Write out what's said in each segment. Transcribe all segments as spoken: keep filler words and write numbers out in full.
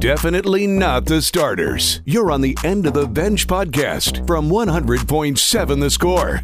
Definitely not the starters. You're on the End of the Bench podcast from one hundred point seven The Score.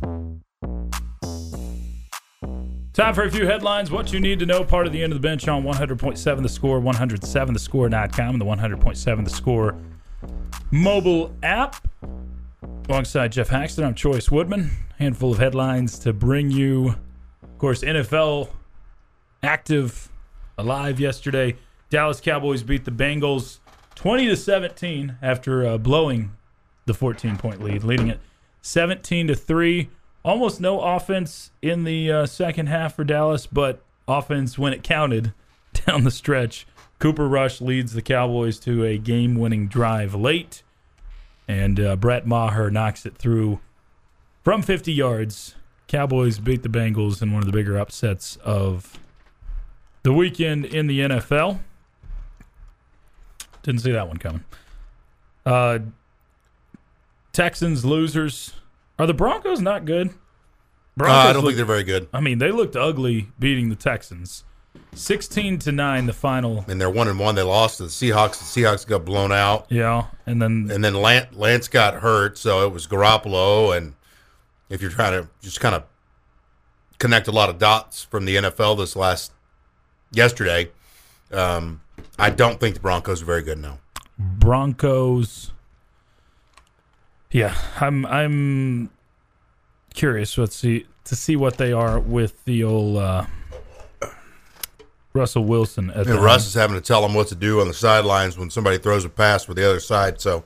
Time for a few headlines. What you need to know, part of the End of the Bench on one hundred point seven The Score, one oh seven the score dot com, and the one hundred point seven The Score mobile app. Alongside Jeff Haxton, I'm Choice Woodman. Handful of headlines to bring you. Of course, N F L active, alive yesterday. Dallas Cowboys beat the Bengals twenty to seventeen after uh, blowing the fourteen-point lead, leading it seventeen to three. Almost no offense in the uh, second half for Dallas, but offense when it counted down the stretch. Cooper Rush leads the Cowboys to a game-winning drive late, and uh, Brett Maher knocks it through from fifty yards. Cowboys beat the Bengals in one of the bigger upsets of the weekend in the N F L. Didn't see that one coming. Uh, Texans losers. Are the Broncos not good? Broncos uh, I don't look, think they're very good. I mean, they looked ugly beating the Texans. sixteen to nine, the final. And they're one and one. They lost to the Seahawks. The Seahawks got blown out. Yeah, and then and then Lance, Lance got hurt, so it was Garoppolo. And if you're trying to just kind of connect a lot of dots from the N F L this last yesterday, um, I don't think the Broncos are very good now. Broncos. Yeah, I'm I'm curious. Let's see to see what they are with the old uh, Russell Wilson. At and the Russ is having to tell them what to do on the sidelines when somebody throws a pass for the other side. So,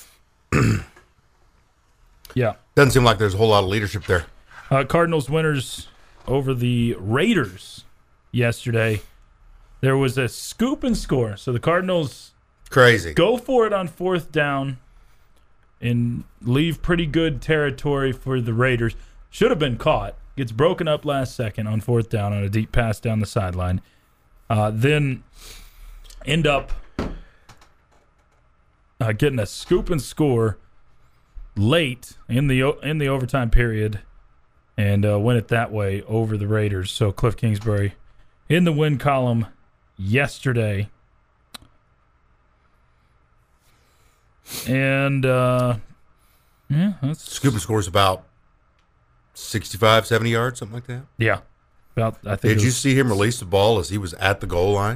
yeah, doesn't seem like there's a whole lot of leadership there. Uh, Cardinals winners over the Raiders yesterday. There was a scoop and score. So the Cardinals crazy go for it on fourth down and leave pretty good territory for the Raiders. Should have been caught. Gets broken up last second on fourth down on a deep pass down the sideline. Uh, then end up uh, getting a scoop and score late in the in the overtime period and uh, win it that way over the Raiders. So Cliff Kingsbury in the win column yesterday. And, uh, yeah, that's... Scoop and score's about sixty-five, seventy yards, something like that. Yeah. About, I think Did was, you see him release the ball as he was at the goal line?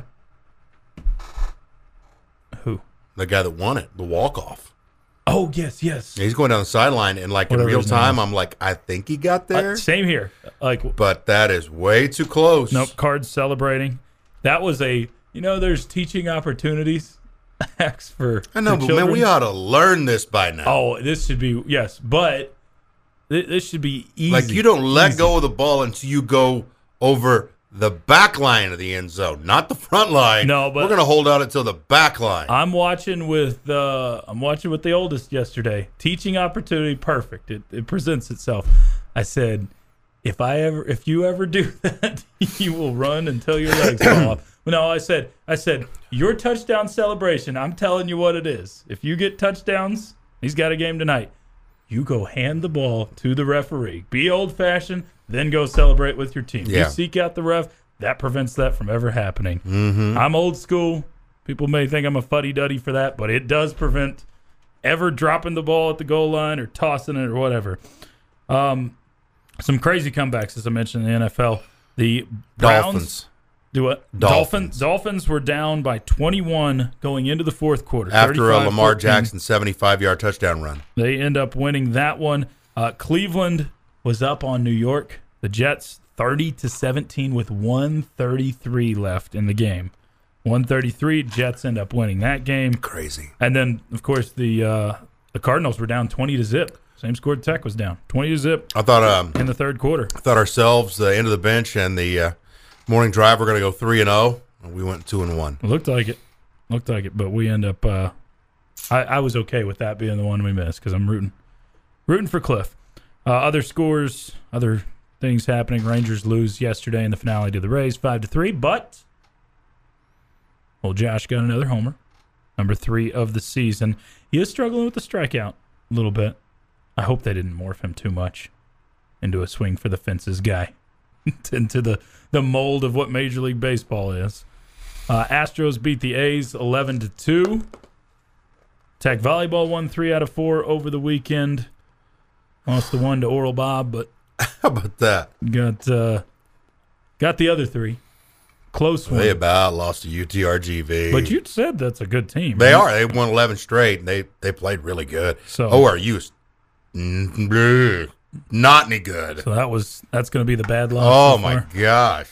Who? The guy that won it, the walk-off. Oh, yes, yes. Yeah, he's going down the sideline, and, like, Whatever in real his name time, is. I'm like, I think he got there. Uh, same here. Like, But that is way too close. nope, Cards celebrating. That was a, you know, there's teaching opportunities. Acts for I know, for but children. man, we ought to learn this by now. Oh, this should be, yes, but th- this should be easy. Like, you don't let Easy. go of the ball until you go over the back line of the end zone, not the front line. No, but- we're going to hold out until the back line. I'm watching with uh, I'm watching with the oldest yesterday. Teaching opportunity, perfect. It, it presents itself. I said, if I ever, if you ever do that, you will run until your legs fall off. No, I said, I said your touchdown celebration. I'm telling you what it is. If you get touchdowns, he's got a game tonight. You go hand the ball to the referee. Be old fashioned, then go celebrate with your team. Yeah. You seek out the ref. That prevents that from ever happening. Mm-hmm. I'm old school. People may think I'm a fuddy-duddy for that, but it does prevent ever dropping the ball at the goal line or tossing it or whatever. Um, some crazy comebacks, as I mentioned, in the N F L. The Browns Dolphins. do what? Dolphins. Dolphins were down by twenty-one going into the fourth quarter. After a Lamar thirty-five fourteen. Jackson seventy-five-yard touchdown run. They end up winning that one. Uh, Cleveland was up on New York. The Jets thirty to seventeen with one thirty-three left in the game. one thirty-three, Jets end up winning that game. Crazy. And then, of course, the uh, the Cardinals were down twenty to zip. Same score Tech was down twenty to zip I thought um, in the third quarter. I thought ourselves, the end of the bench and the uh, morning drive, were going to go three and oh, and we went two and one. It looked like it. Looked like it, but we end up uh, I, I was okay with that being the one we missed because I'm rooting rooting for Cliff. Uh, other scores, other things happening. Rangers lose yesterday in the finale to the Rays five to three, but well, Josh got another homer. Number three of the season. He is struggling with the strikeout a little bit. I hope they didn't morph him too much into a swing for the fences guy, into the, the mold of what Major League Baseball is. Uh, Astros beat the A's eleven to two. Tech Volleyball won three out of four over the weekend. Lost the one to Oral Bob, but How about that? got uh, got the other three. Close one. They about lost to U T R G V. But you said that's a good team. They right? are. They won eleven straight, and they, they played really good. So- O R U is mm, not any good. So that was that's going to be the bad loss. Oh, so my far. gosh.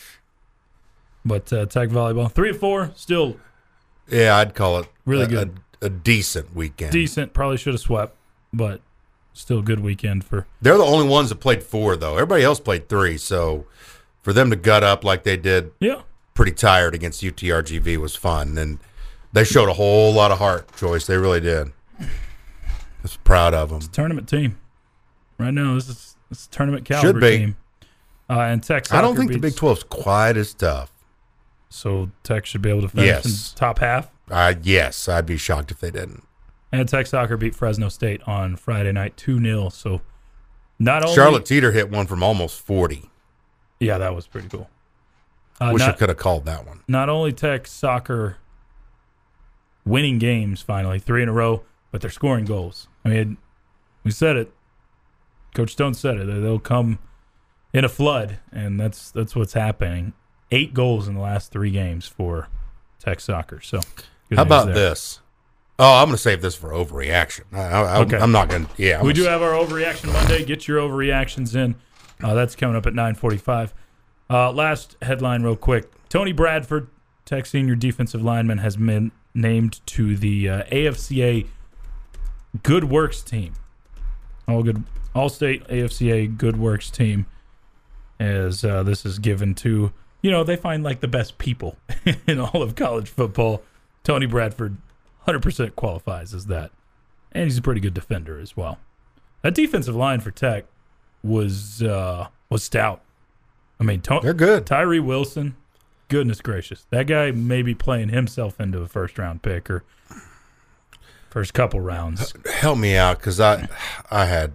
But uh, Tech Volleyball three to four, still Yeah, I'd call it Really a, good. A, a decent weekend. decent. Probably should have swept, but still a good weekend for. They're the only ones that played four, though. Everybody else played three, so for them to gut up like they did Yeah. pretty tired against U T R G V was fun, and they showed a whole lot of heart, Joyce. They really did. I was proud of them. Tournament team. Right now, this is this is tournament caliber Should be. team. Uh, and Tech I don't soccer think the beats- Big twelve is quite as tough. So Tech should be able to finish Yes. in top half. Uh, yes, I'd be shocked if they didn't. And Tech soccer beat Fresno State on Friday night two nil. So not only Charlotte Teeter hit one from almost forty. Yeah, that was pretty cool. Uh, Wish I not, could have called that one. not only Tech soccer winning games finally, three in a row, but they're scoring goals. I mean, we said it. Coach Stone said it. They'll come in a flood, and that's that's what's happening. Eight goals in the last three games for Tech soccer. So, good How news about there. this? Oh, I'm going to save this for overreaction. I, I, Okay. I'm not going to. Yeah, I'm We do gonna- have our overreaction Monday. Get your overreactions in. Uh, that's coming up at nine forty-five. Uh, last headline, real quick. Tony Bradford, Tech senior defensive lineman, has been named to the uh, A F C A Good Works team. All good, all state A F C A Good Works team. As uh, this is given to, you know, they find like the best people in all of college football. Tony Bradford, one hundred percent qualifies as that, and he's a pretty good defender as well. That defensive line for Tech was uh, was stout. I mean, to- They're good. Tyree Wilson, goodness gracious, that guy may be playing himself into a first round pick or first couple rounds. Help me out, because I, I had,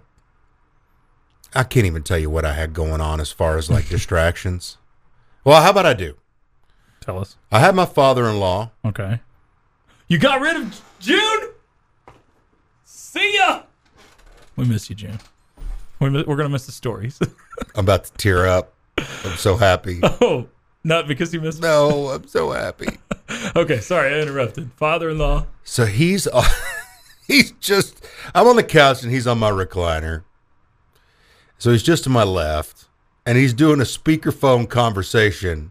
I can't even tell you what I had going on as far as like distractions. Well, how about I do? Tell us. I had my father-in-law. Okay. You got rid of June? See ya! We miss you, June. We mi- We're going to miss the stories. I'm about to tear up. I'm so happy. Oh, not because you missed No, I'm so happy. Okay, sorry, I interrupted. Father-in-law. So he's he's just I'm on the couch and he's on my recliner. So he's just to my left and he's doing a speakerphone conversation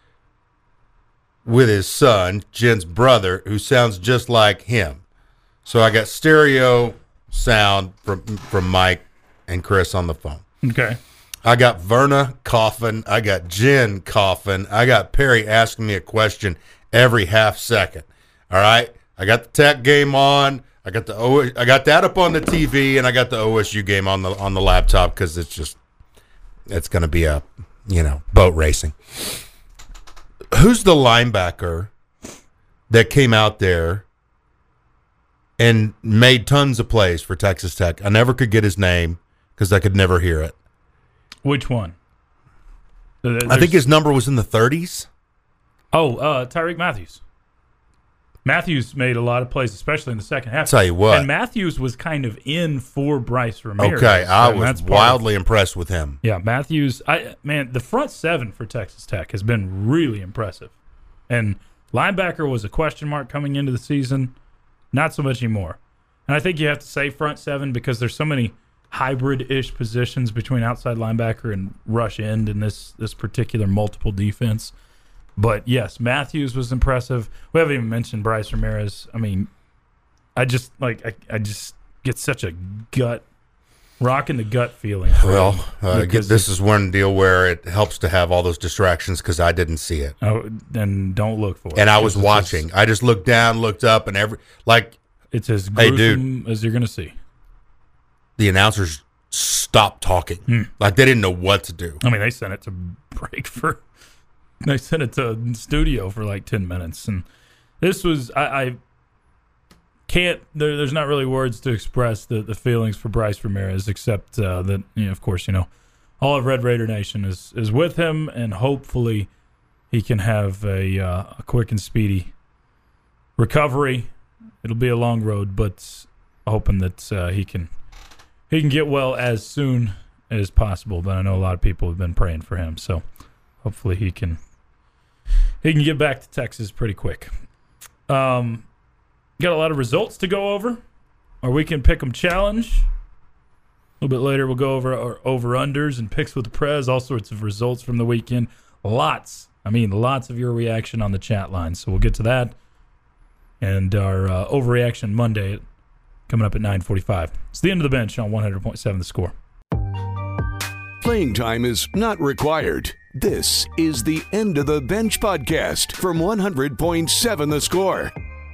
with his son, Jen's brother, who sounds just like him. So I got stereo sound from from Mike and Chris on the phone. Okay. I got Verna coughing. I got Jen coughing. I got Perry asking me a question every half second. All right. I got the Tech game on. I got the o- I got that up on the T V, and I got the O S U game on the on the laptop because it's just it's going to be a you know boat racing. Who's the linebacker that came out there and made tons of plays for Texas Tech? I never could get his name because I could never hear it. Which one? There- I think there's- his number was in the thirties. Oh, uh, Tyreek Matthews. Matthews made a lot of plays, especially in the second half. Tell you what. And Matthews was kind of in for Bryce Ramirez. Okay, I and was that's part of- wildly impressed with him. Yeah, Matthews. I man, the front seven for Texas Tech has been really impressive, and linebacker was a question mark coming into the season. Not so much anymore. And I think you have to say front seven because there's so many hybrid-ish positions between outside linebacker and rush end in this this particular multiple defense. But yes, Matthews was impressive. We haven't even mentioned Bryce Ramirez. I mean, I just like I, I just get such a gut rock in the gut feeling. for Well, him uh, because this is one deal where it helps to have all those distractions because I didn't see it, Oh, then don't look for it. and I was It's as- watching. I just looked down, looked up, and every like It's as Hey, gruesome dude. as you're going to see. the announcers stopped talking, Hmm. like they didn't know what to do. I mean, they sent it to break for. They sent it to studio for like ten minutes, and this was I, I can't. There, there's not really words to express the, the feelings for Bryce Ramirez, except uh, that you know, of course, you know, all of Red Raider Nation is is with him, and hopefully he can have a, uh, a quick and speedy recovery. It'll be a long road, but hoping that uh, he can he can get well as soon as possible. But I know a lot of people have been praying for him, so hopefully he can he can get back to Texas pretty quick. Um, got a lot of results to go over. Our Weekend Pick'em Challenge. A little bit later, we'll go over our over-unders and picks with the Prez, all sorts of results from the weekend. Lots, I mean, lots of your reaction on the chat line. So we'll get to that. And our uh, Overreaction Monday coming up at nine forty-five. It's the end of the bench on one hundred point seven The Score. Playing time is not required. This is the End of the Bench podcast from one hundred point seven The Score.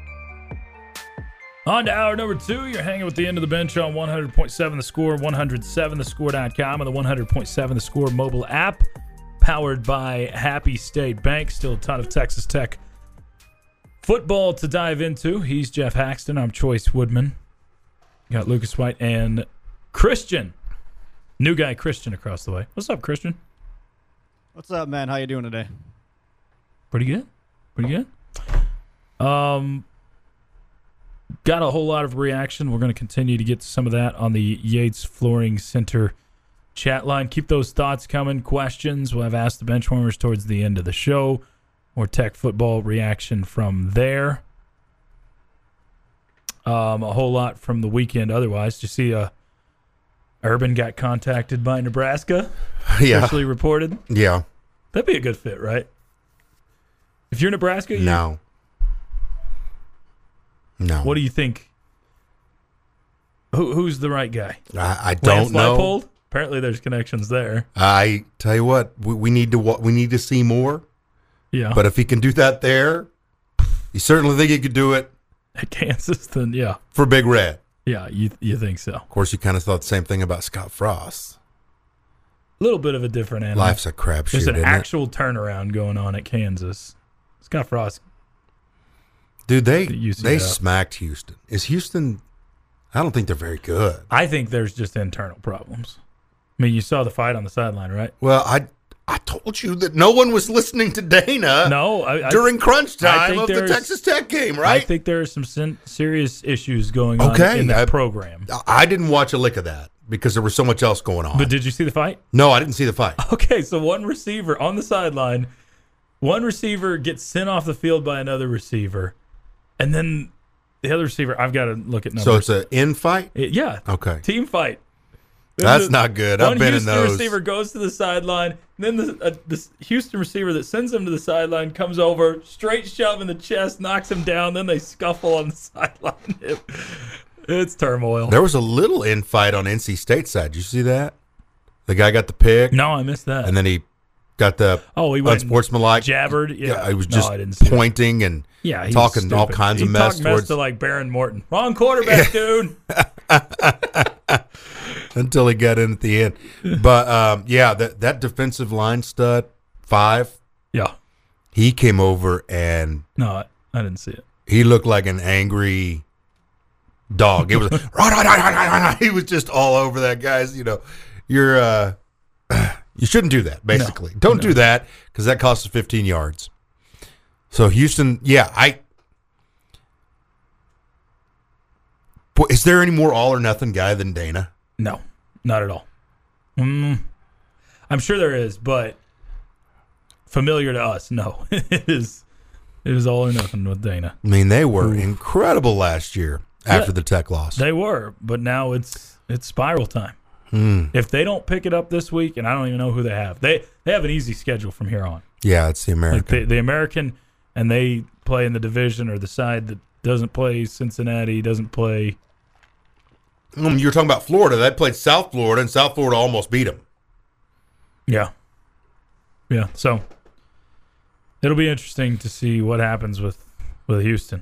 On to hour number two. You're hanging with the End of the Bench on one hundred point seven The Score, one oh seven the score dot com, and the one hundred point seven The Score mobile app, powered by Happy State Bank. Still a ton of Texas Tech football to dive into. He's Jeff Haxton. I'm Choice Woodman. Got Lucas White and Christian. New guy Christian across the way. What's up, Christian? What's up, man? How you doing today? Pretty good. Pretty good. Um... Got a whole lot of reaction. We're going to continue to get to some of that on the Yates Flooring Center chat line. Keep those thoughts coming. Questions. We'll have Ask the Benchwarmers towards the end of the show. More Tech football reaction from there. Um, a whole lot from the weekend otherwise. Did you see uh, Urban got contacted by Nebraska? Yeah. Officially reported? Yeah. That'd be a good fit, right? If you're Nebraska, you, No. No. what do you think? Who, who's the right guy? I, I don't Lance know. Leipold? Apparently, there's connections there. I tell you what, we, we need to wa- we need to see more. Yeah, But if he can do that there, you certainly think he could do it at Kansas, then yeah, for Big Red. yeah, you you think so? Of course, you kind of thought the same thing about Scott Frost. A little bit of a different animal. Life's a crapshoot. There's an isn't actual turnaround going on at Kansas. Scott Frost. it? Dude, they U C F. they smacked Houston. Is Houston? I don't think they're very good. I think there's just internal problems. I mean, you saw the fight on the sideline, right? Well, I I told you that no one was listening to Dana. No, I, I, during crunch I time think of the there's- Texas Tech game, I right? think there are some sin- serious issues going on Okay, in that I- program. I didn't watch a lick of that because there was so much else going on. But did you see the fight? no, I didn't see the fight. Okay, so one receiver on the sideline, one receiver gets sent off the field by another receiver, and then the other receiver, I've got to look at numbers. So it's an in fight? It- yeah, Okay. team fight. That's The- not good. One I've been in Houston those. receiver goes to the sideline, and then the, uh, the Houston receiver that sends him to the sideline comes over, straight shove in the chest, knocks him down, then they scuffle on the sideline. It- it's turmoil. There was a little in fight on N C State side. Did you see that? The guy got the pick, No, I missed that. and then he got the oh, he went and unsportsmanlike. jabbered. Yeah, he was No, just I didn't see that. pointing and Yeah, he's talking all stupid. kinds he of mess talked mess towards to like Baron Morton. Wrong quarterback, dude. until he got in at the end. But um, yeah, that that defensive line stud five, Yeah. he came over and No, I, I didn't see it. he looked like an angry dog. It was he was just all over that guy's. You know, you're uh, you shouldn't do that. Basically, No, don't no. do that because that costs us fifteen yards. So Houston, yeah, I. Boy, is there any more all or nothing guy than Dana? No, not at all. Mm, I'm sure there is, but familiar to us, no. it is it is all or nothing with Dana. I mean, they were Ooh. incredible last year after Yeah. the Tech loss. They were, but now it's it's spiral time. Hmm. If they don't pick it up this week, and I don't even know who they have, they they have an easy schedule from here on. Yeah, it's the American. Like the, the American, and they play in the division or the side that doesn't play Cincinnati, doesn't play. Um, you were talking about Florida. They played South Florida, and South Florida almost beat them. Yeah. Yeah. So it'll be interesting to see what happens with, with Houston.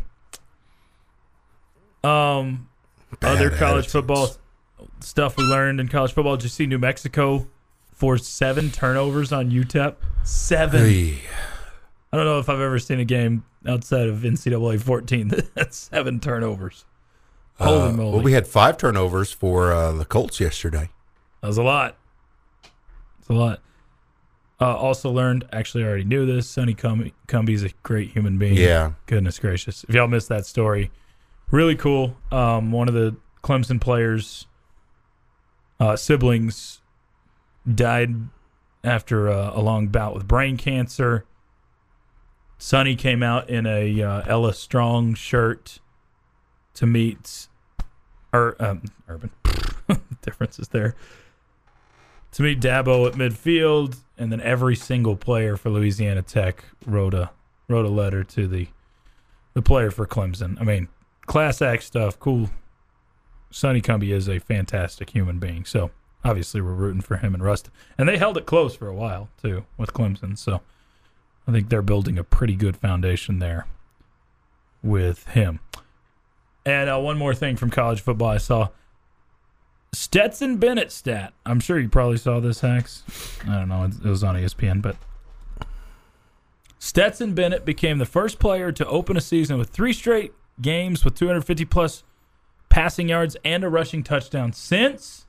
Um, Bad other college attitudes. football stuff we learned in college football. Did you see New Mexico forced seven turnovers on U T E P? Seven. Hey. I don't know if I've ever seen a game outside of N C double A fourteen that had seven turnovers. Holy Uh, moly. well, we had five turnovers for uh, the Colts yesterday. That was a lot. It's a lot. Uh, also learned, actually I already knew this, Sonny Cumby, Cumby's a great human being. Yeah. Goodness gracious. If y'all missed that story, really cool. Um, one of the Clemson players' uh, siblings died after uh, a long bout with brain cancer. Sonny came out in a uh, Ella Strong shirt to meet Ur- um, Urban. Differences there. To meet Dabo at midfield, and then every single player for Louisiana Tech wrote a wrote a letter to the the player for Clemson. I mean, class act stuff, cool. Sonny Cumby is a fantastic human being, so obviously we're rooting for him and Rustin. And they held it close for a while, too, with Clemson, so I think they're building a pretty good foundation there with him. And uh, one more thing from college football I saw. Stetson Bennett stat. I'm sure you probably saw this, Hacks. I don't know. It was on E S P N, but Stetson Bennett became the first player to open a season with three straight games with two hundred fifty plus passing yards and a rushing touchdown since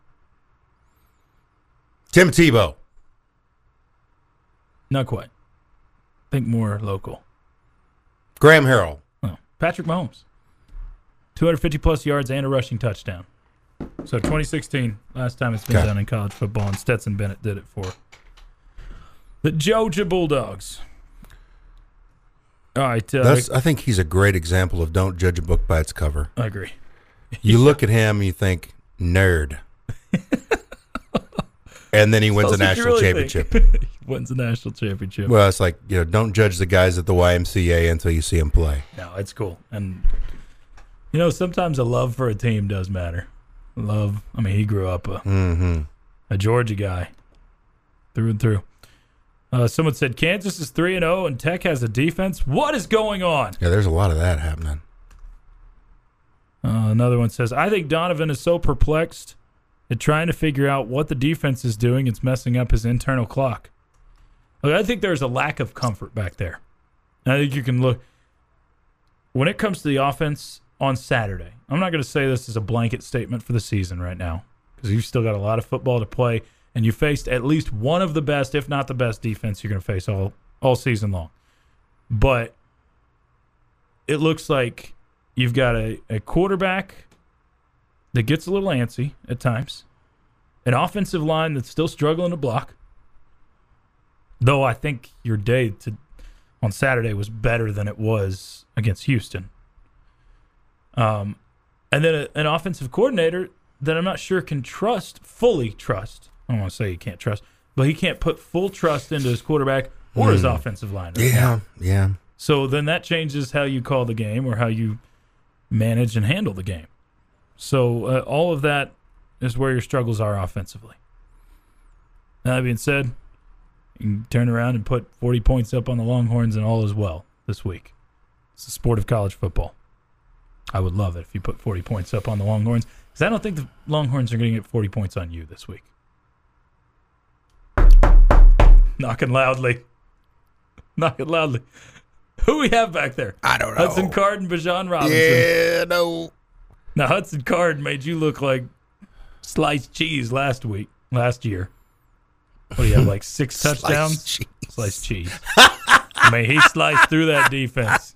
Tim Tebow. Not quite. Think more local. Graham Harrell. Oh, Patrick Mahomes. two hundred fifty plus yards and a rushing touchdown. So twenty sixteen, last time it's been Okay. done in college football, and Stetson Bennett did it for the Georgia Bulldogs. All right. Uh, That's, I think he's a great example of don't judge a book by its cover. I agree. You look at him and you think, nerd. And then he wins a That's what you national really championship. think. He wins a national championship. Well, it's like, you know, don't judge the guys at the Y M C A until you see them play. No, it's cool. And, you know, sometimes a love for a team does matter. Love. I mean, he grew up a, Mm-hmm. a Georgia guy through and through. Uh, someone said Kansas is three and oh and Tech has a defense. What is going on? Yeah, there's a lot of that happening. Uh, another one says, I think Donovan is so perplexed at trying to figure out what the defense is doing. It's messing up his internal clock. Look, I think there's a lack of comfort back there. I think you can look. When it comes to the offense on Saturday, I'm not going to say this as a blanket statement for the season right now because you've still got a lot of football to play, and you faced at least one of the best, if not the best, defense you're going to face all, all season long. But it looks like you've got a, a quarterback that gets a little antsy at times, an offensive line that's still struggling to block, though I think your day to on Saturday was better than it was against Houston. Um, and then a, an offensive coordinator that I'm not sure can trust, fully trust. I don't want to say he can't trust, but he can't put full trust into his quarterback or his Mm. offensive line. Right Yeah, now. yeah. So then that changes how you call the game or how you manage and handle the game. So uh, all of that is where your struggles are offensively. That being said, you can turn around and put forty points up on the Longhorns and all is well this week. It's the sport of college football. I would love it if you put forty points up on the Longhorns because I don't think the Longhorns are going to get forty points on you this week. Knocking loudly. Knocking loudly. Who we have back there? I don't know. Hudson Card and Bijan Robinson. Yeah, no. Now, Hudson Card made you look like sliced cheese last week, last year. What do you have, like six touchdowns? Sliced cheese. Sliced cheese. I mean, he sliced through that defense.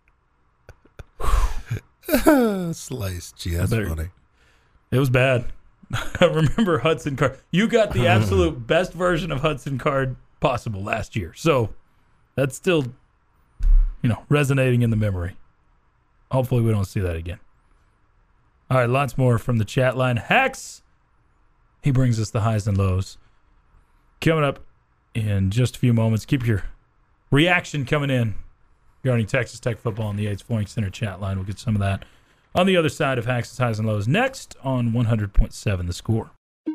Sliced cheese. That's Better- funny. It was bad. I remember Hudson Card. You got the absolute best version of Hudson Card possible last year. So that's still, you know, resonating in the memory. Hopefully we don't see that again. All right, lots more from the chat line. Hex, he brings us the highs and lows. Coming up in just a few moments. Keep your reaction coming in regarding Texas Tech football on the Yates Flooring Center chat line. We'll get some of that on the other side of Hacks' highs and lows next on one hundred point seven The Score.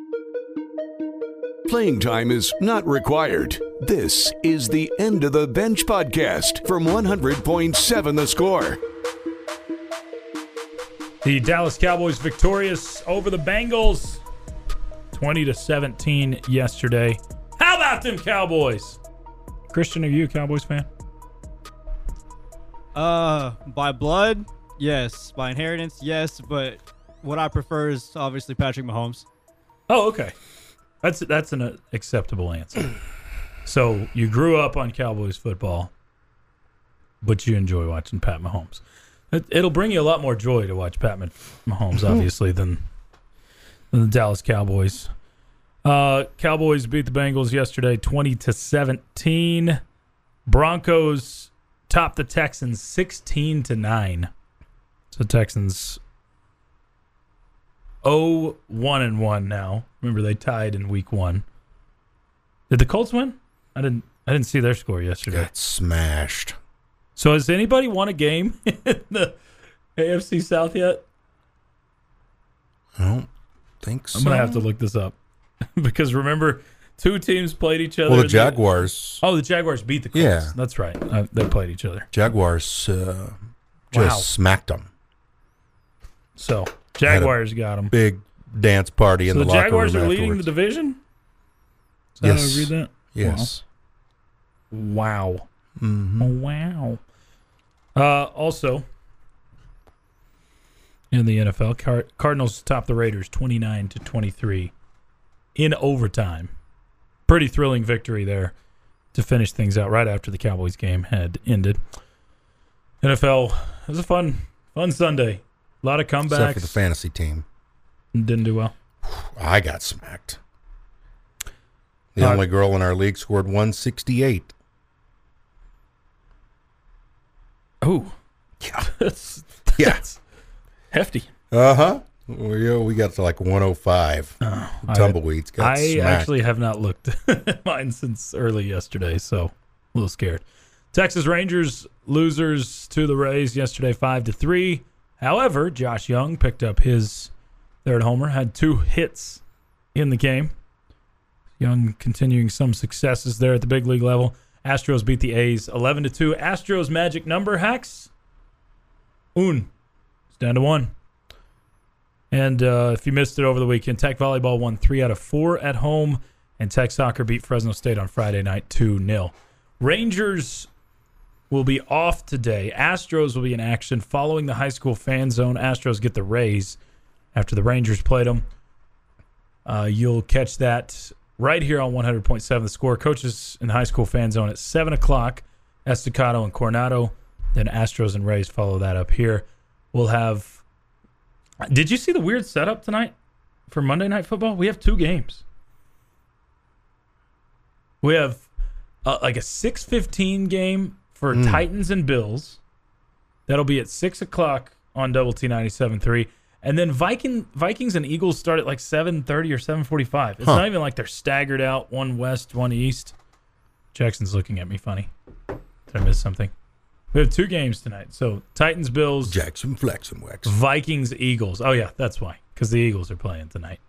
Playing time is not required. This is the End of the Bench podcast from one hundred point seven The Score. The Dallas Cowboys victorious over the Bengals, twenty to seventeen yesterday. How about them Cowboys? Christian, are you a Cowboys fan? Uh, by blood, yes. By inheritance, yes. But what I prefer is obviously Patrick Mahomes. Oh, okay. That's that's an uh, acceptable answer. So you grew up on Cowboys football, but you enjoy watching Pat Mahomes. It, it'll bring you a lot more joy to watch Pat Mahomes, obviously, than, than the Dallas Cowboys. Uh, Cowboys beat the Bengals yesterday, twenty to seventeen. Broncos topped the Texans, sixteen to nine. So Texans oh one and one now. Remember, they tied in week one. Did the Colts win? I didn't. I didn't see their score yesterday. Got smashed. So has anybody won a game in the A F C South yet? I don't think so. I'm gonna have to look this up because remember, two teams played each other. Well, the Jaguars. Oh, the Jaguars beat the Colts. Yeah. That's right. Uh, they played each other. Jaguars uh, just Wow. smacked them. So Jaguars got them. Big dance party in So the, the locker Jaguars room are leading the afterwards. division. Is that Yes. how I read that? Yes. Wow. Mm-hmm. Wow. Uh, also, in the N F L, Car- Cardinals top the Raiders twenty-nine to twenty-three in overtime. Pretty thrilling victory there to finish things out right after the Cowboys game had ended. N F L, it was a fun, fun Sunday. A lot of comebacks. Except for the fantasy team. Didn't do well. I got smacked. The Uh, only girl in our league scored one sixty-eight. Oh, Yeah. that's, Yeah. that's hefty. Uh-huh. We, uh, we got to like one oh five. Oh, Tumbleweeds got I smacked. actually have not looked at mine since early yesterday, so a little scared. Texas Rangers losers to the Rays yesterday, five to three. However, Josh Young picked up his third homer, had two hits in the game. Young continuing some successes there at the big league level. Astros beat the A's eleven to two. Astros magic number, Hacks? Un. It's down to one. And uh, if you missed it over the weekend, Tech Volleyball won three out of four at home, and Tech Soccer beat Fresno State on Friday night two nil. Rangers will be off today. Astros will be in action following the high school fan zone. Astros get the Rays after the Rangers played them. Uh, you'll catch that right here on one hundred point seven The Score. Coaches in the high school fan zone at seven o'clock. Estacado and Coronado. Then Astros and Rays follow that up here. We'll have... Did you see the weird setup tonight for Monday Night Football? We have two games. We have uh, like a six fifteen game for Mm. Titans and Bills. That'll be at six o'clock on Double T ninety-seven point three. And then Viking Vikings and Eagles start at like seven thirty or seven forty-five. It's Huh. not even like they're staggered out, one west, one east. Jackson's looking at me funny. Did I miss something? We have two games tonight. So Titans, Bills, Jackson Flex and Wax. Vikings, Eagles. Oh, yeah, that's why. Because the Eagles are playing tonight.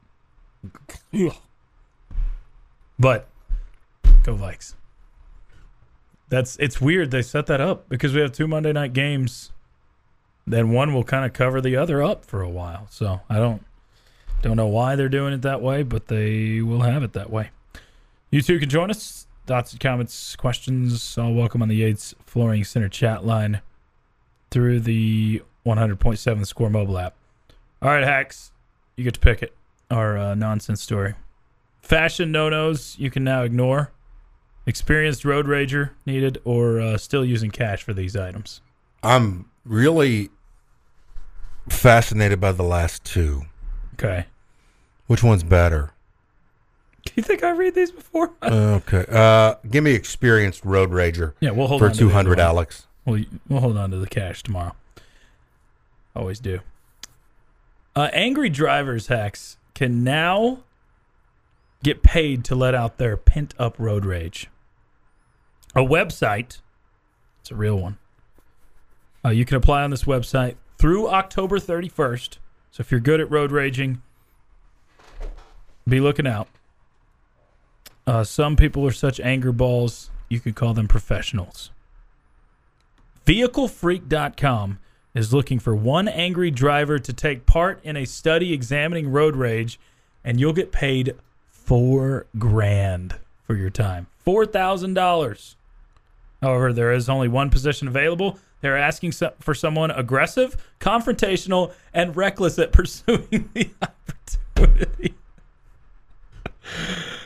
But go Vikes. That's it's weird they set that up because we have two Monday night games. Then one will kind of cover the other up for a while. So I don't don't know why they're doing it that way, but they will have it that way. You two can join us. Thoughts and comments, questions, all welcome on the Yates Flooring Center chat line through the one hundred point seven Score mobile app. All right, Hacks, you get to pick it. Our uh, nonsense story. Fashion no-nos you can now ignore. Experienced road rager needed, or uh, still using cash for these items? I'm really fascinated by the last two. Okay. Which one's better? Do you think I read these before? Okay. Uh, give me experienced road rager Yeah, we'll hold for on to two the hundred, other one. Alex. We'll, we'll hold on to the cash tomorrow. Always do. Uh, angry drivers, Hacks, can now get paid to let out their pent-up road rage. A website, it's a real one. Uh, you can apply on this website through October thirty-first. So if you're good at road raging, be looking out. Uh, some people are such anger balls, you could call them professionals. Vehicle Freak dot com is looking for one angry driver to take part in a study examining road rage, and you'll get paid four grand for your time. Four thousand dollars. However, there is only one position available. They're asking so- for someone aggressive, confrontational, and reckless at pursuing the opportunity.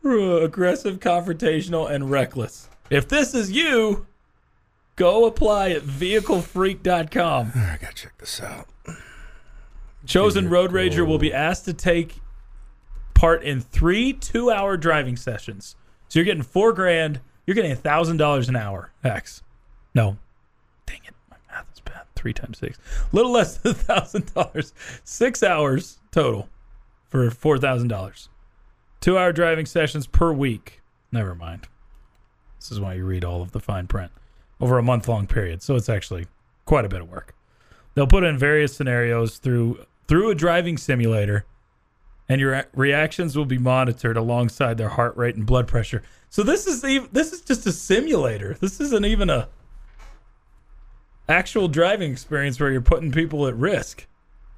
Aggressive, confrontational, and reckless. If this is you, go apply at vehicle freak dot com. I gotta check this out. Chosen road rager will be asked to take part in three two-hour driving sessions. So you're getting four grand. You're getting a thousand dollars an hour. X. No. Dang it. My math is bad. Three times six. A little less than a thousand dollars. Six hours total for four thousand dollars. Two-hour driving sessions per week. Never mind. This is why you read all of the fine print over a month-long period. So it's actually quite a bit of work. They'll put in various scenarios through through a driving simulator, and your reactions will be monitored alongside their heart rate and blood pressure. So this is even, this is just a simulator. This isn't even a actual driving experience where you're putting people at risk.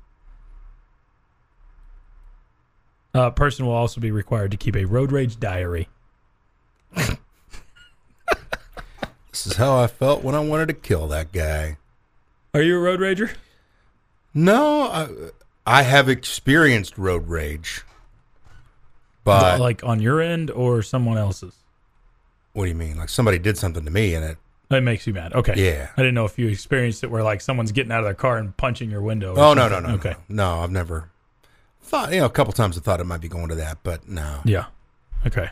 A person will also be required to keep a road rage diary. This is how I felt when I wanted to kill that guy. Are you a road rager? No, I, I have experienced road rage. But Like on your end or someone else's? What do you mean? Like somebody did something to me and it... That makes you mad. Okay. Yeah. I didn't know if you experienced it where like someone's getting out of their car and punching your window. or Oh, no, no, something. no. Okay. No, no, I've never... Thought, you know, a couple times I thought it might be going to that, but no. Yeah. Okay.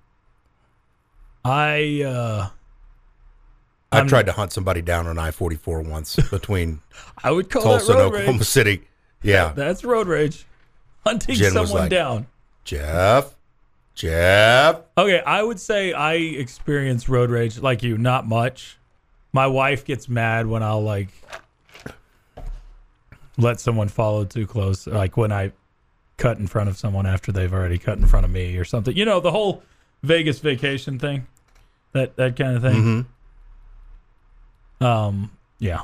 I, uh... I I'm- tried to hunt somebody down on I forty-four once between I would call Tulsa that and road Oklahoma rage. City. Yeah. That's road rage. Hunting Jen was someone like- down. Jeff, Jeff. Okay, I would say I experience road rage like you, not much. My wife gets mad when I'll like let someone follow too close, like when I cut in front of someone after they've already cut in front of me or something. You know, the whole Vegas vacation thing, that that kind of thing. Mm-hmm. Um, yeah.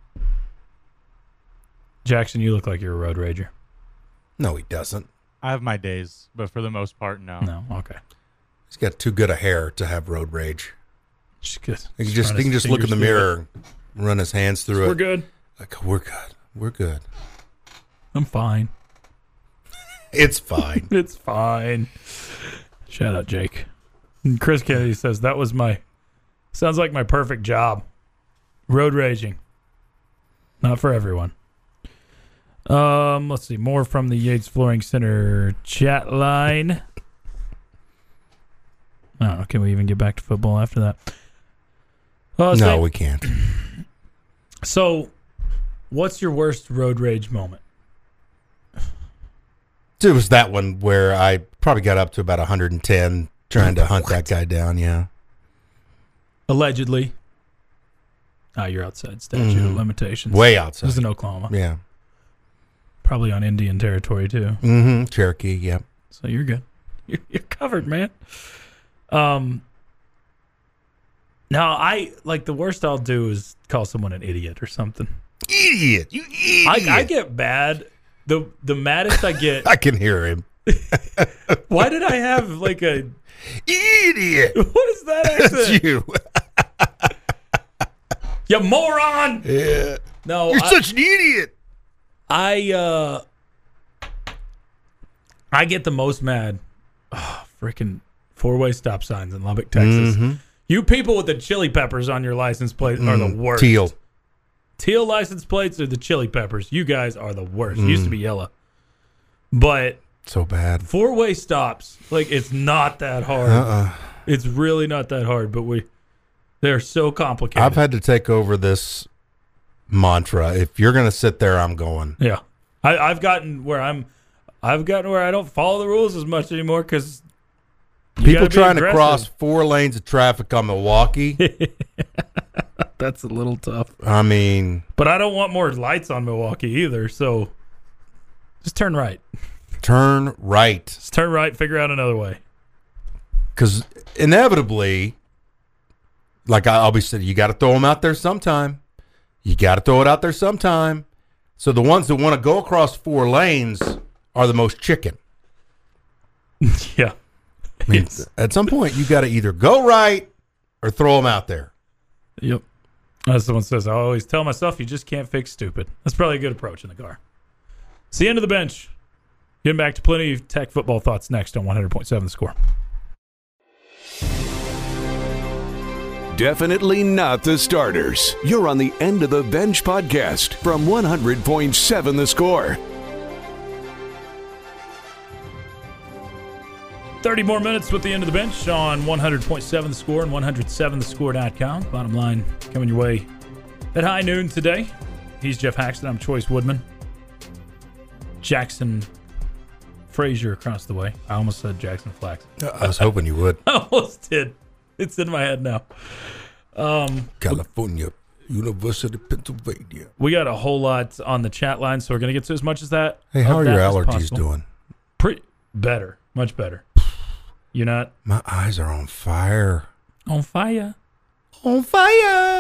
Jackson, you look like you're a road rager. No, he doesn't. I have my days, but for the most part, no. No, okay. He's got too good a hair to have road rage. Just, good. He can just, he can just look in the mirror, and run his hands through it. We're good. Like, we're good. We're good. I'm fine. It's fine. It's fine. Shout out, Jake. And Chris Kennedy says, that was my, sounds like my perfect job. Road raging. Not for everyone. Um, let's see. More from the Yates Flooring Center chat line. I don't know. Can we even get back to football after that? Well, no, say- we can't. So, what's your worst road rage moment? It was that one where I probably got up to about one hundred ten trying to hunt that guy down, yeah. Allegedly. Ah, you're outside statute of Mhm. limitations. Way This outside. is in Oklahoma. Yeah. Probably on Indian territory, too. Mm-hmm. Cherokee, yep. So you're good. You're, you're covered, man. Um. Now, I, like, the worst I'll do is call someone an idiot or something. Idiot! You idiot! I, I get bad. The the maddest I get. I can hear him. Why did I have, like, a. Idiot! What is that accent? That's you. You moron! Yeah. No, You're I, such an idiot. I uh I get the most mad. Oh, freaking four-way stop signs in Lubbock, Texas. Mhm. You people with the chili peppers on your license plate are the Mm, worst. Teal. Teal license plates are the chili peppers. You guys are the worst. Mm. Used to be yellow. But So bad. four-way stops, like, it's not that hard. Uh-uh. It's really not that hard, but we they're so complicated. I've had to take over this mantra. If you're going to sit there, I'm going. Yeah, I, I've gotten where I'm. I've gotten where I don't follow the rules as much anymore because People trying to cross four lanes of traffic on Milwaukee. That's a little tough. I mean, But I don't want more lights on Milwaukee either. So just turn right. turn right. Just turn right. Figure out another way. Because inevitably, like I'll be saying, you got to throw them out there sometime. You got to throw it out there sometime. So the ones that want to go across four lanes are the most chicken. Yeah. I mean, Yes. at some point, you got to either go right or throw them out there. Yep. As someone says, I always tell myself you just can't fix stupid. That's probably a good approach in the car. It's the end of the bench. Getting back to plenty of Tech football thoughts next on one hundred point seven The Score. definitely not the starters. You're on the End of the Bench podcast from one hundred point seven The Score. thirty more minutes with the End of the Bench on one hundred point seven The Score and one oh seven the score dot com. Bottom line coming your way at high noon today. He's Jeff Haxton. I'm Choice Woodman. Jackson Frazier across the way. I almost said Jackson Flax. I was hoping you would. I almost did. It's in my head now. Um, California, University of Pennsylvania. we got a whole lot on the chat line, so we're going to get to as much as that. Hey, how of are that your as allergies possible. doing? Pretty better. Much better. You're not My eyes are on fire. on fire. On fire.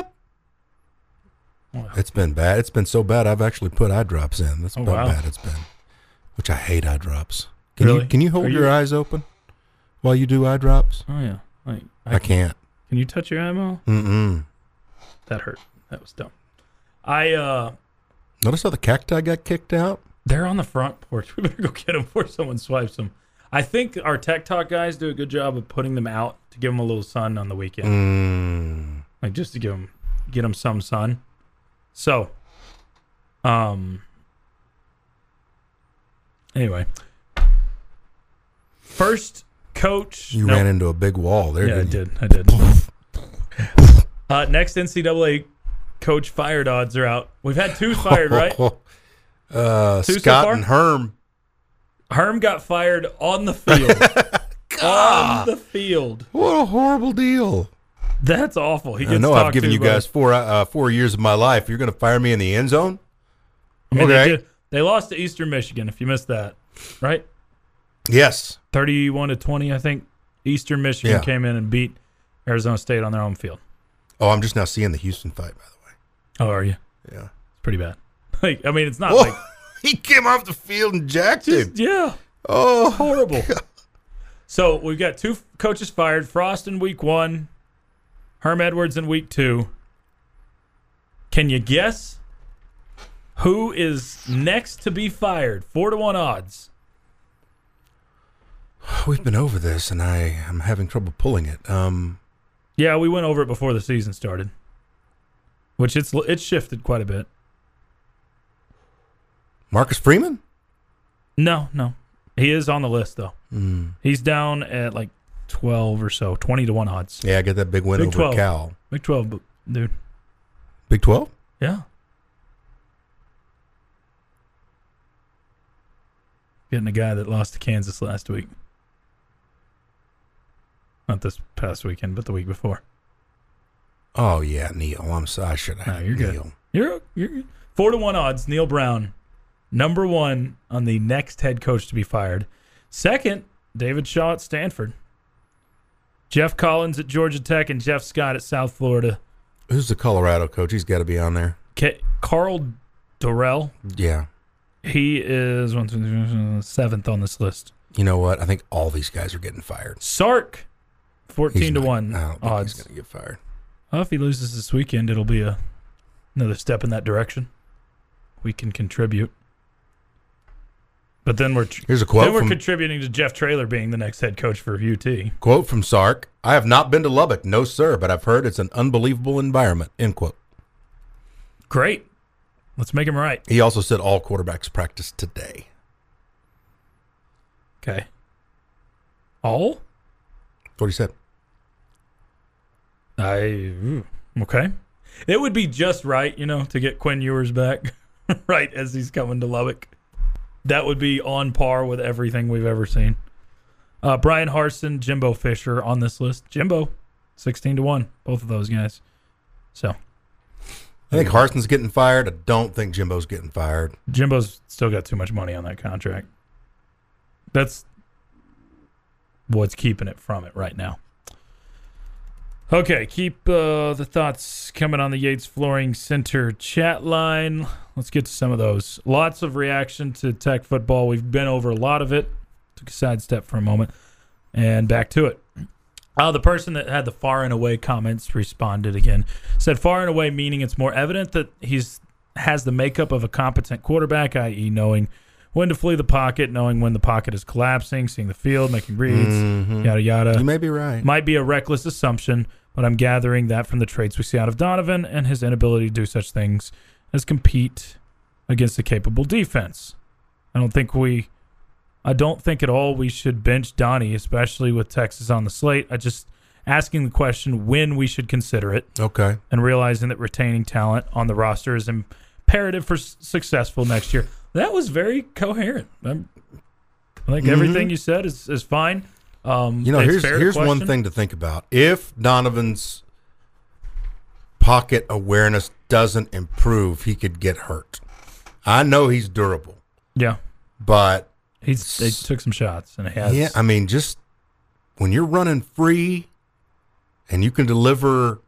It's been bad. It's been so bad, I've actually put eye drops in. That's Oh, how wow. bad it's been. Which I hate eye drops. Can Really? you can you hold Are your you- eyes open while you do eye drops? Oh, yeah. Like, I, can't. Can you touch your ammo? Mm-mm. That hurt. That was dumb. I, uh, Notice how the cacti got kicked out? they're on the front porch. We better go get them before someone swipes them. I think our Tech Talk guys do a good job of putting them out to give them a little sun on the weekend. Mm. Like, just to give them, get them some sun. So, um, anyway. First coach. You no, ran into a big wall there, Yeah, I didn't you? did. I did. uh, next N C double A coach fired odds are out. We've had two fired, right? Uh, Two so Scott far? and Herm. Herm got fired on the field. on the field. What a horrible deal. That's awful. He gets I know I've talked given to you by- guys four uh, four years of my life. You're going to fire me in the end zone? I mean, Okay. they, did, they lost to Eastern Michigan, if you missed that, right? Yes. thirty-one to twenty, I think. Eastern Michigan Yeah. came in and beat Arizona State on their home field. Oh, I'm just now seeing the Houston fight, by the way. Oh, are you? Yeah. It's pretty bad. Like, I mean, it's not Oh, like he came off the field and jacked him. just, yeah. Oh, Horrible. So we've got two coaches fired. Frost in week one. Herm Edwards in week two. Can you guess who is next to be fired? Four to one odds. we've been over this, and I am having trouble pulling it. Um, Yeah, we went over it before the season started, which it's it's shifted quite a bit. Marcus Freeman? No, no, he is on the list though. Mm. He's down at like twelve or so, twenty to one odds. Yeah, I get that big win Big over twelve. Cal. Big twelve, but- dude. Big twelve? Yeah. Getting a guy that lost to Kansas last week. Not this past weekend, but the week before. Oh, yeah, Neil. I'm sorry. I should have. No, you're good. Neil. You're you're four to one odds. Neil Brown, number one on the next head coach to be fired. Second, David Shaw at Stanford. Jeff Collins at Georgia Tech and Jeff Scott at South Florida. Who's the Colorado coach? He's got to be on there. K- Carl Dorrell. Yeah. He is one, two, three, seventh on this list. You know what? I think all these guys are getting fired. Sark, fourteen He's to not- one I don't think odds. he's going to get fired. Well, if he loses this weekend, it'll be a another step in that direction. We can contribute, but then we're tr- Here's a quote then we're from contributing to Jeff Traylor being the next head coach for U T. quote from Sark. I have not been to Lubbock, no sir, but I've heard it's an unbelievable environment. End quote. Great, let's make him right. He also said all quarterbacks practice today. Okay. All That's what he said. I ooh, okay. It would be just right, you know, to get Quinn Ewers back right as he's coming to Lubbock. That would be on par with everything we've ever seen. Uh, Brian Harsin, Jimbo Fisher on this list. Jimbo, sixteen to one, both of those guys. So I think Harson's getting fired. I don't think Jimbo's getting fired. Jimbo's still got too much money on that contract. That's what's keeping it from it right now. Okay, keep uh, the thoughts coming on the Yates Flooring Center chat line. Let's get to some of those. Lots of reaction to Tech football. We've been over a lot of it. Took a sidestep for a moment. And back to it. Uh, the person that had the far and away comments responded again. Said far and away meaning it's more evident that he's has the makeup of a competent quarterback, that is knowing when to flee the pocket, knowing when the pocket is collapsing, seeing the field, making reads, Mhm. yada, yada. You may be right. Might be a reckless assumption, but I'm gathering that from the traits we see out of Donovan and his inability to do such things as compete against a capable defense. I don't think we, I don't think at all we should bench Donnie, especially with Texas on the slate. I just asking the question when we should consider it. Okay. And realizing that retaining talent on the roster is imperative for s- successful next year. That was very coherent. I'm, I think mm-hmm. everything you said is, is fine. Um, you know, here's here's one thing to think about. If Donovan's pocket awareness doesn't improve, he could get hurt. I know he's durable. Yeah. But he's they took some shots and it has. Yeah, I mean, just when you're running free and you can deliver,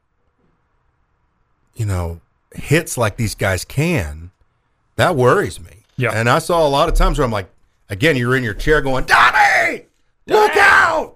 you know, hits like these guys can, that worries me. Yeah. And I saw a lot of times where I'm like, again, you're in your chair going, Donnie, look out!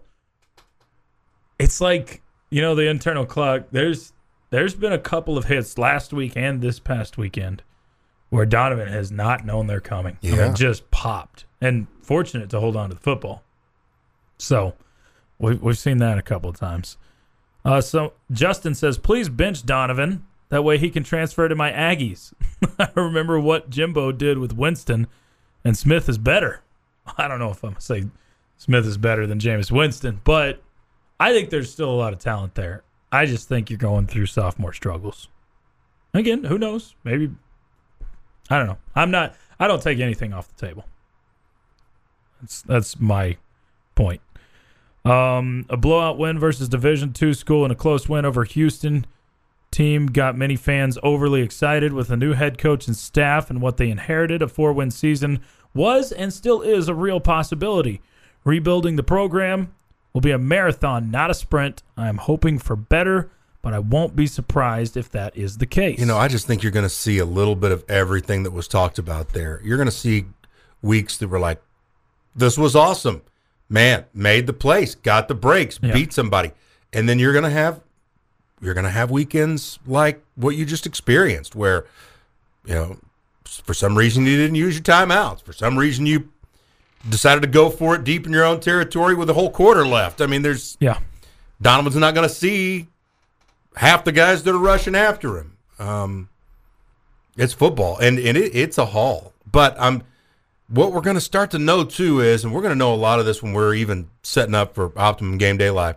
It's like, you know, the internal clock. There's there's been a couple of hits last week and this past weekend where Donovan has not known they're coming. Yeah. I mean, just popped. And fortunate to hold on to the football. So we, we've seen that a couple of times. Uh, so Justin says, please bench Donovan. That way he can transfer to my Aggies. I remember what Jimbo did with Winston, and Smith is better. I don't know if I'm going to say Smith is better than Jameis Winston, but I think there's still a lot of talent there. I just think you're going through sophomore struggles. Again, who knows? Maybe, I don't know. I'm not, I don't take anything off the table. That's, that's my point. Um, a blowout win versus Division two school and a close win over Houston team got many fans overly excited with a new head coach and staff, and what they inherited. A four-win season was and still is a real possibility. Rebuilding the program will be a marathon, not a sprint. I'm hoping for better, but I won't be surprised if that is the case. You know, I just think you're going to see a little bit of everything that was talked about there. You're going to see weeks that were like, this was awesome. Man, made the place, got the breaks, yeah. beat somebody. And then you're going to have you're going to have weekends like what you just experienced where, you know, for some reason you didn't use your timeouts. For some reason you decided to go for it deep in your own territory with a whole quarter left. I mean, there's yeah. Donovan's not going to see half the guys that are rushing after him. Um, it's football, and, and it, it's a haul. But I'm what we're going to start to know, too, is, and we're going to know a lot of this when we're even setting up for Optimum Game Day Live,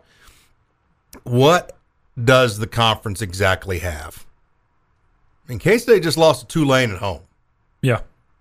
what does the conference exactly have? In case they just lost to Tulane at home. Yeah.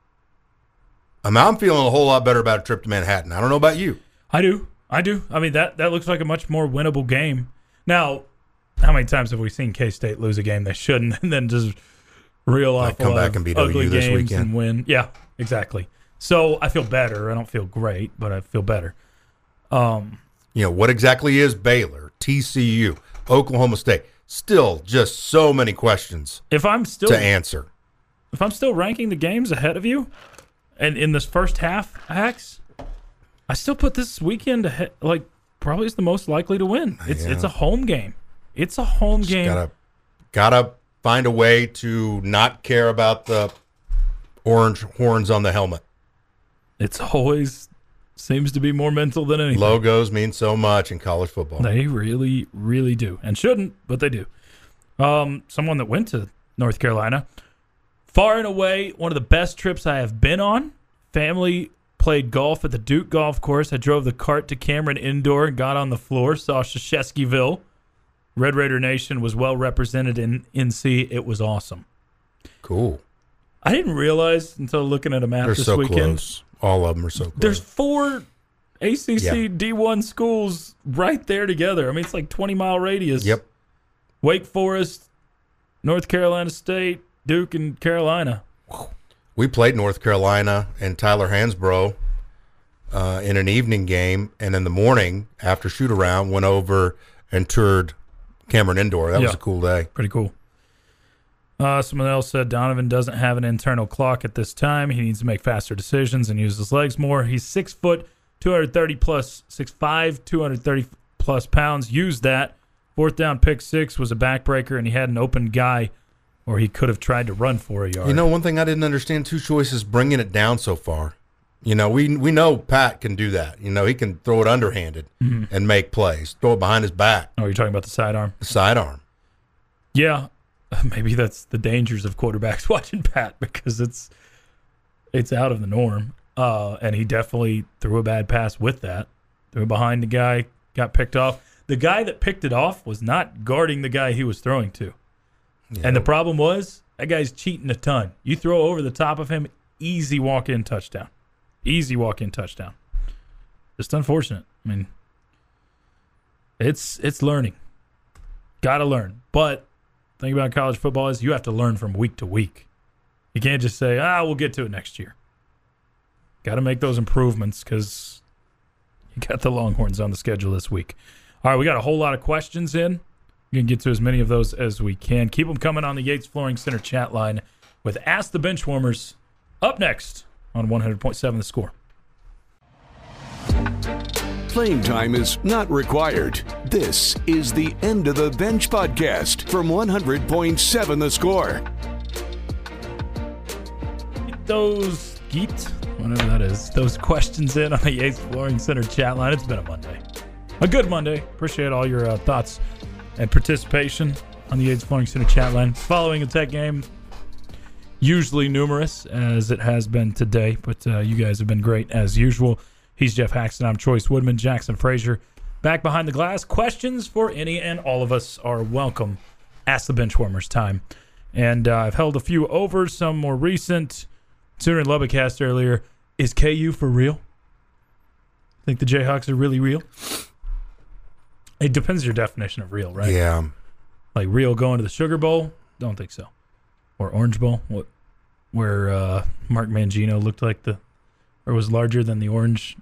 I mean, I'm feeling a whole lot better about a trip to Manhattan. I don't know about you. I do. I do. I mean, that, that looks like a much more winnable game. Now, how many times have we seen K-State lose a game they shouldn't and then just reel off come back and beat O U this weekend and win? Yeah, exactly. So I feel better. I don't feel great, but I feel better. Um, you know, what exactly is Baylor, T C U, Oklahoma State? Still just so many questions if I'm still to answer. If I'm still ranking the games ahead of you, and in this first half, Axe, I still put this weekend ahead, like probably is the most likely to win. It's yeah. it's a home game. It's a home Just game. Gotta gotta find a way to not care about the orange horns on the helmet. It's always seems to be more mental than anything. Logos mean so much in college football. They really, really do, and shouldn't, but they do. Um, someone that went to North Carolina, far and away one of the best trips I have been on. Family played golf at the Duke Golf Course. I drove the cart to Cameron Indoor and got on the floor, saw Shesheskyville. Red Raider Nation was well represented in N C. It was awesome. Cool. I didn't realize until looking at a map They're this so weekend. close. All of them are so close. There's four A C C Yeah. D one schools right there together. I mean, it's like twenty-mile radius. Yep. Wake Forest, North Carolina State, Duke, and Carolina. We played North Carolina and Tyler Hansbrough uh, in an evening game, and in the morning, after shoot-around, went over and toured Cameron Indoor. That Yeah. was a cool day. Pretty cool. Uh, someone else said Donovan doesn't have an internal clock at this time. He needs to make faster decisions and use his legs more. He's six foot, two hundred thirty plus, six five, two hundred thirty plus pounds. Use that. Fourth down pick six was a backbreaker, and he had an open guy, or he could have tried to run for a yard. You know, one thing I didn't understand, two choices bringing it down so far. You know, we we know Pat can do that. You know, he can throw it underhanded Mhm. and make plays. Throw it behind his back, Oh, you're talking about the sidearm? the sidearm. Yeah, maybe that's the dangers of quarterbacks watching Pat because it's it's out of the norm. Uh, and he definitely threw a bad pass with that. Threw it behind the guy, got picked off. The guy that picked it off was not guarding the guy he was throwing to. Yeah. And the problem was that guy's cheating a ton. You throw over the top of him, easy walk-in touchdown. Easy walk-in touchdown. Just unfortunate. I mean, it's it's learning. Got to learn. But the thing about college football is you have to learn from week to week. You can't just say, ah, we'll get to it next year. Got to make those improvements because you got the Longhorns on the schedule this week. All right, we got a whole lot of questions in. We can get to as many of those as we can. Keep them coming on the Yates Flooring Center chat line with Ask the Benchwarmers up next on one hundred point seven The Score. Playing time is not required. This is the End of the Bench podcast from one hundred point seven The Score. Get those geet, whatever that is, those questions in on the Yates Flooring Center chat line. It's been a Monday. A good Monday. Appreciate all your uh, thoughts and participation on the Yates Flooring Center chat line. Following a Tech game, usually numerous as it has been today, but uh, you guys have been great as usual. He's Jeff Haxton. I'm Choice Woodman. Jackson Frazier back behind the glass. Questions for any and all of us are welcome. Ask the Benchwarmers time. And uh, I've held a few over, some more recent. Sooner in Lubbock asked earlier, is K U for real? Think the Jayhawks are really real? It depends your definition of real, right? Yeah. Like real going to the Sugar Bowl? Don't think so. Or Orange Bowl, what, where uh, Mark Mangino looked like the, or was larger than the orange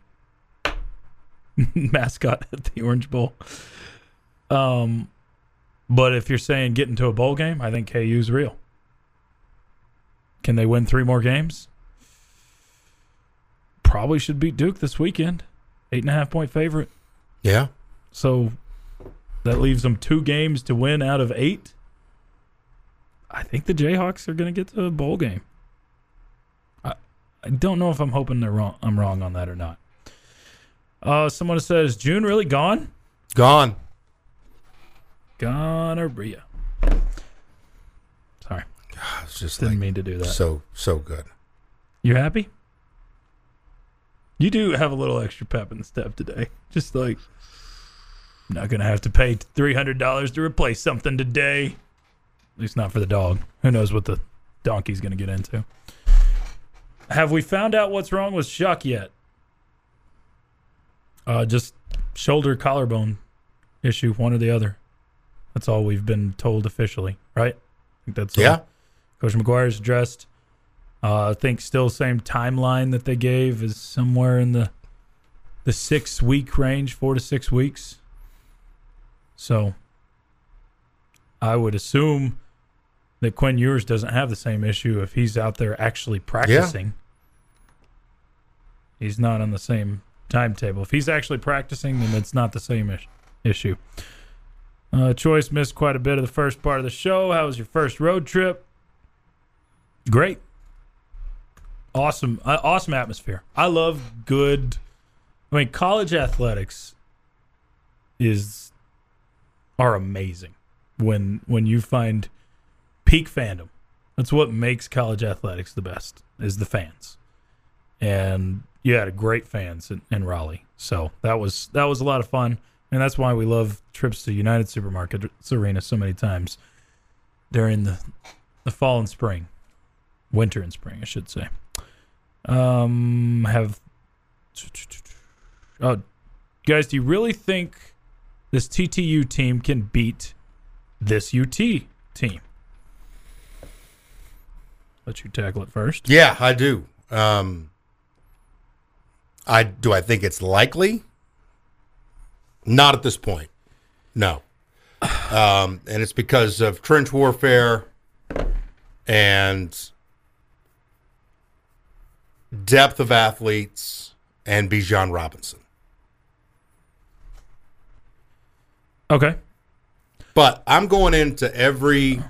mascot at the Orange Bowl. Um, but if you're saying getting to a bowl game, I think K U's real. Can they win three more games? Probably should beat Duke this weekend. Eight and a half point favorite. Yeah. So that leaves them two games to win out of eight. I think the Jayhawks are going to get to a bowl game. I, I don't know if I'm hoping they're wrong. I'm wrong on that or not. Uh, someone says, is June really gone? Gone. Gonorrhea. Sorry. It's just Didn't like mean to do that. so so good. You happy? You do have a little extra pep in the step today. Just like, I'm not going to have to pay three hundred dollars to replace something today. At least not for the dog. Who knows what the donkey's going to get into. Have we found out what's wrong with Shuck yet? Uh, just shoulder collarbone issue, one or the other. That's all we've been told officially, right? I think that's Yeah. all. Coach McGuire's addressed. Uh, I think still same timeline that they gave is somewhere in the the six week range, four to six weeks. So I would assume that Quinn Ewers doesn't have the same issue if he's out there actually practicing. He's not on the same timetable. If he's actually practicing, then it's not the same ish- issue. Uh, Choice missed quite a bit of the first part of the show. How was your first road trip? Great. Awesome. Uh, awesome atmosphere. I love good. I mean, college athletics is are amazing when when you find peak fandom. That's what makes college athletics the best, is the fans. And you had a great fans in, in Raleigh. So that was that was a lot of fun. And that's why we love trips to United Supermarkets Arena so many times during the the fall and spring. Winter and spring, I should say. Um, have oh, guys, do you really think this T T U team can beat this U T team? Let you tackle it first. Yeah, I do. Um, I do. I think it's likely. Not at this point. No. Um, and it's because of trench warfare and depth of athletes and Bijan Robinson. Okay. But I'm going into every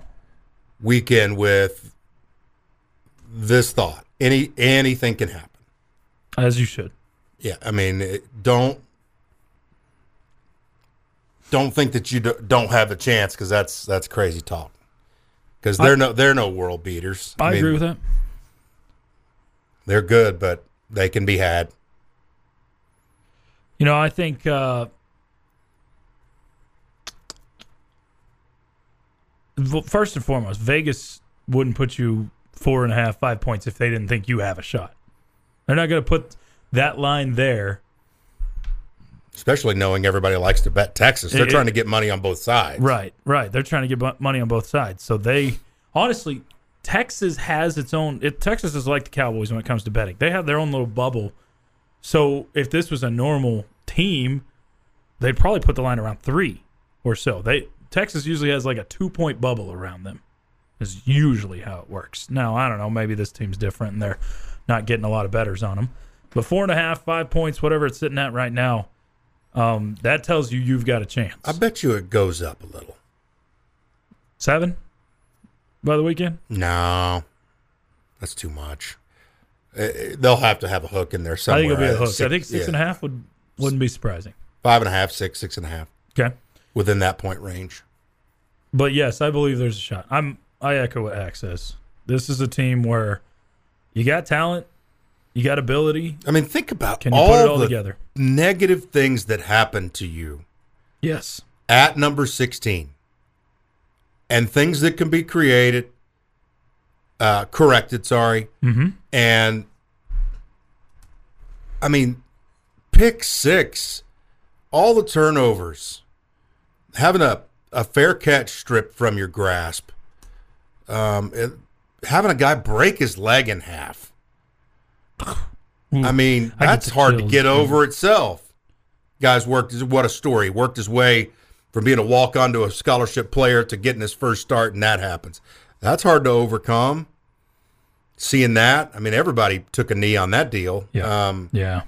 weekend with this thought. Any anything can happen. As you should. Yeah, I mean, it, don't don't think that you do, don't have a chance because that's that's crazy talk. Because they're no they're no world beaters. I, I mean, agree with that. They're good, but they can be had. You know, I think uh, well, first and foremost, Vegas wouldn't put you four and a half, five points if they didn't think you have a shot. They're not going to put that line there. Especially knowing everybody likes to bet Texas. They're It- trying to get money on both sides. Right, right. They're trying to get bu- money on both sides. So they, honestly, Texas has its own. It, Texas is like the Cowboys when it comes to betting. They have their own little bubble. So if this was a normal team, they'd probably put the line around three or so. They Texas usually has like a two-point bubble around them. Is usually how it works. Now, I don't know. Maybe this team's different and they're not getting a lot of bettors on them. But four and a half, five points, whatever it's sitting at right now, um, that tells you you've got a chance. I bet you it goes up a little. Seven by the weekend? No, that's too much. Uh, They'll have to have a hook in there I somewhere. think it'll be a Uh, hook. six- I think six yeah. and a half would, wouldn't be surprising. Five and a half, six, six and a half, Okay. within that point range. But yes, I believe there's a shot. I'm I echo what Hack says. This is a team where you got talent, you got ability. I mean, think about Can you all, put it all the together? negative things that happened to you Yes. at number sixteen and things that can be created, uh, corrected, sorry. Mm-hmm. And, I mean, pick six, all the turnovers, having a, a fair catch stripped from your grasp, um, it, having a guy break his leg in half. I mean, I get that's the hard to chills, get man. over itself. Guys worked his, what a story. Worked his way from being a walk-on to a scholarship player to getting his first start, and that happens. That's hard to overcome. Seeing that, I mean, everybody took a knee on that deal. Yeah. Um, Yeah.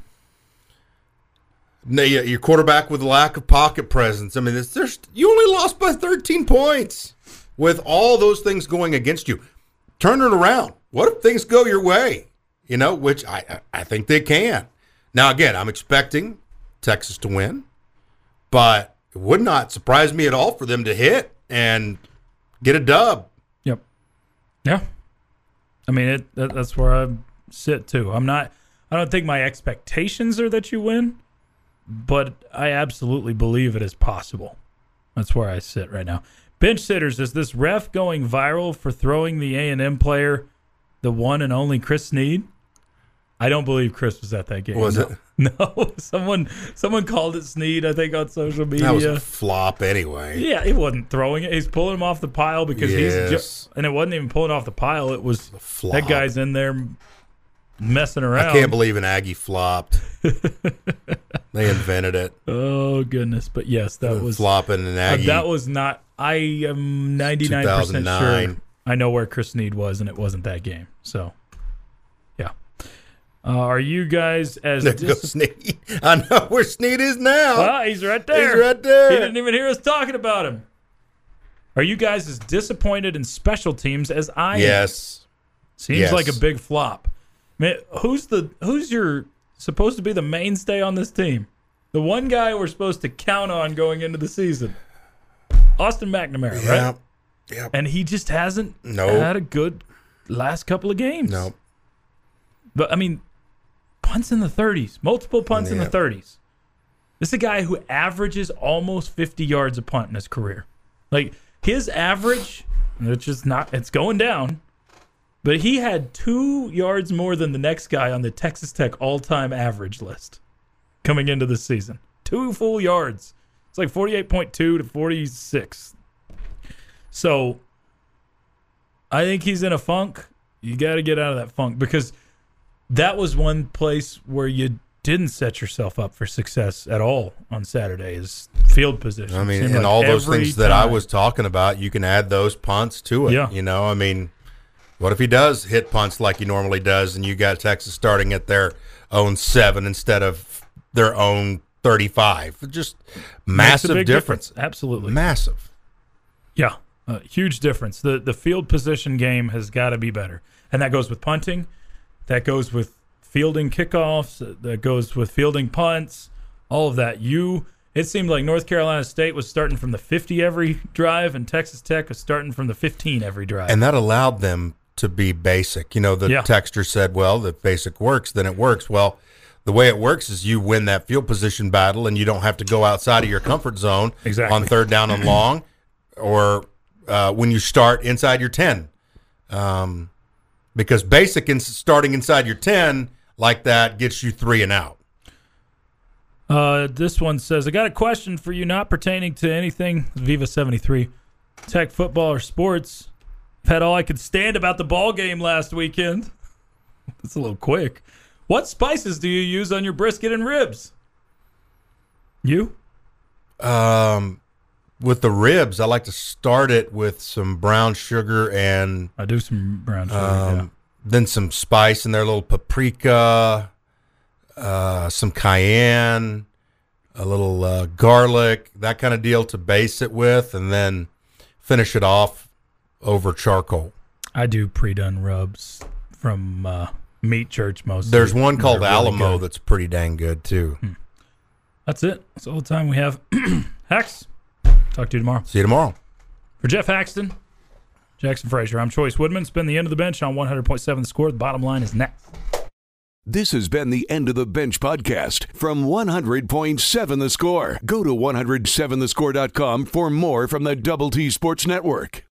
no, yeah, your quarterback with lack of pocket presence. I mean, it's, there's, you only lost by thirteen points with all those things going against you. Turn it around. What if things go your way? You know, which I I think they can. Now, again, I'm expecting Texas to win, but it would not surprise me at all for them to hit and get a dub. Yep. Yeah. I mean, it. That, that's where I sit too. I'm not. I don't think my expectations are that you win, but I absolutely believe it is possible. That's where I sit right now. Bench sitters, is this ref going viral for throwing the A and M player, the one and only Chris Snead? I don't believe Chris was at that game. Was no. it? No. Someone someone called it Snead, I think, on social media. That was a flop anyway. Yeah, he wasn't throwing it. He's pulling him off the pile because he's Yes. just, and it wasn't even pulling off the pile. It was flop. that guy's in there messing around. I can't believe an Aggie flopped. They invented it. Oh goodness! But yes, that was Flopping an uh, Aggie. that was not. I am ninety-nine percent two thousand nine. sure I know where Chris Snead was, and it wasn't that game. So, yeah. Uh, are you guys as There dis- goes Snead. I know where Snead is now. Ah, he's right there. He's right there. He didn't even hear us talking about him. Are you guys as disappointed in special teams as I am? Yes. Seems Yes. like a big flop. Man, who's the who's your supposed to be the mainstay on this team? The one guy we're supposed to count on going into the season. Austin McNamara, Yeah. right? Yeah. And he just hasn't Nope. had a good last couple of games. No. But I mean, punts in the thirties, multiple punts in the Yeah. thirties. This is a guy who averages almost fifty yards a punt in his career. Like his average, which is not, it's going down, but he had two yards more than the next guy on the Texas Tech all-time average list coming into this season. Two full yards. It's like forty-eight point two to forty-six. So I think he's in a funk. You got to get out of that funk because that was one place where you didn't set yourself up for success at all on Saturday is field position. I mean, Seemed and like all those every things that I time. was talking about, you can add those punts to it. Yeah. You know, I mean, what if he does hit punts like he normally does and you got Texas starting at their own seven instead of their own thirty-five? Just Makes a massive big difference. Absolutely. Massive. Yeah, a huge difference. The the field position game has got to be better. And that goes with punting. That goes with fielding kickoffs, that goes with fielding punts, all of that. You, it seemed like North Carolina State was starting from the fifty every drive, and Texas Tech was starting from the fifteen every drive. And that allowed them to be basic. You know, the Yeah. texter said, well, if basic works, then it works. Well, the way it works is you win that field position battle, and you don't have to go outside of your comfort zone Exactly. on third down and long, or uh, when you start inside your ten. Um, because basic in starting inside your ten like that gets you three and out. Uh, this one says, I got a question for you not pertaining to anything Viva seventy-three, Tech football or sports. I've had all I could stand about the ball game last weekend. That's a little quick. What spices do you use on your brisket and ribs? You? Um, with the ribs, I like to start it with some brown sugar and I do some brown sugar, um, yeah. then some spice in there, a little paprika, uh, some cayenne, a little uh, garlic, that kind of deal to base it with, and then finish it off over charcoal. I do pre-done rubs from uh, Meat Church mostly. There's one called They're really Alamo good. that's pretty dang good too. Hmm. That's it. That's all the time we have. Hax, talk to you tomorrow. See you tomorrow. For Jeff Haxton, Jackson Frazier, I'm Choice Woodman. Spend the end of the bench on one hundred point seven The Score. The bottom line is next. This has been the End of the Bench podcast from one hundred point seven The Score. Go to one oh seven the score dot com for more from the Double T Sports Network.